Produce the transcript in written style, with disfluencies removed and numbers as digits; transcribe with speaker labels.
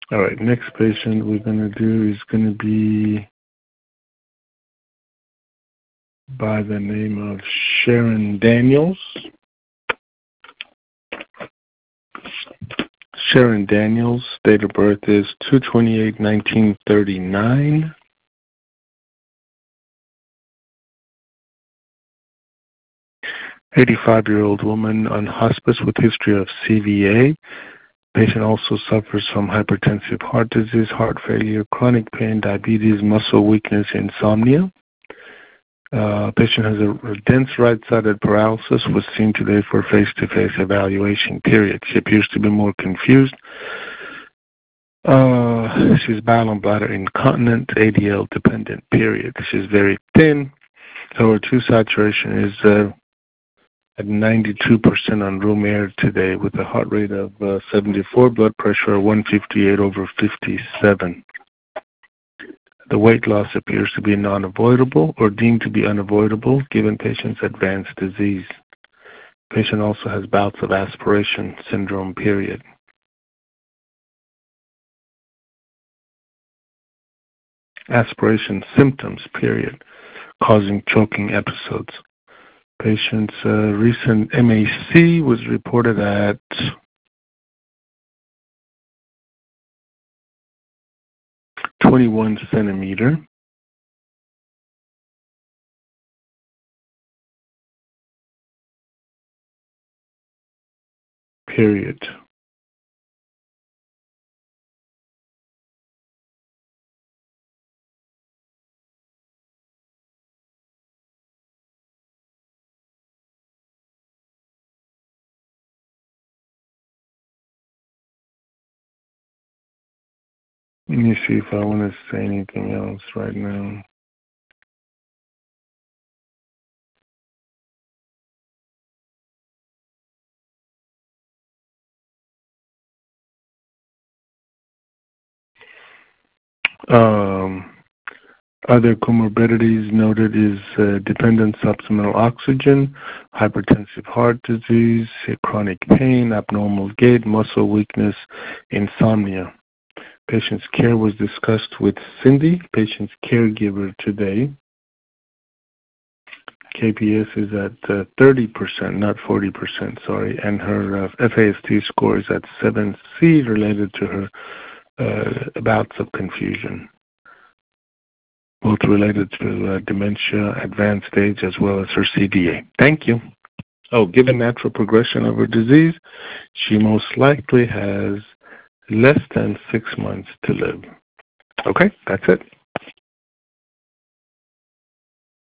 Speaker 1: All right, next patient we're going to do is going to be by the name of Sharon Daniels. Sharon Daniels, date of birth is 2/28/1939. '85-year-old woman on hospice with history of CVA. Patient also suffers from hypertensive heart disease, heart failure, chronic pain, diabetes, muscle weakness, insomnia. Patient has a dense right-sided paralysis, was seen today for face-to-face evaluation, period. She appears to be more confused. She's bowel and bladder incontinent, ADL dependent, period. She's very thin, so her 2 saturation is at 92% on room air today with a heart rate of 74, blood pressure 158/57. The weight loss appears to be non-avoidable or deemed to be unavoidable given patient's advanced disease. Patient also has bouts of aspiration syndrome, period. Aspiration symptoms, period, causing choking episodes. Patient's recent MAC was reported at 21 centimeter. Period. Let me see if I want to say anything else right now. Other comorbidities noted is dependent supplemental oxygen, hypertensive heart disease, chronic pain, abnormal gait, muscle weakness, insomnia. Patient's care was discussed with Cindy, patient's caregiver today. KPS is at 30%, not 40%, sorry, and her FAST score is at 7C related to her bouts of confusion, both related to dementia, advanced stage, as well as her CDA. Thank you. Oh, given natural progression of her disease, she most likely has less than 6 months to live. Okay, that's it.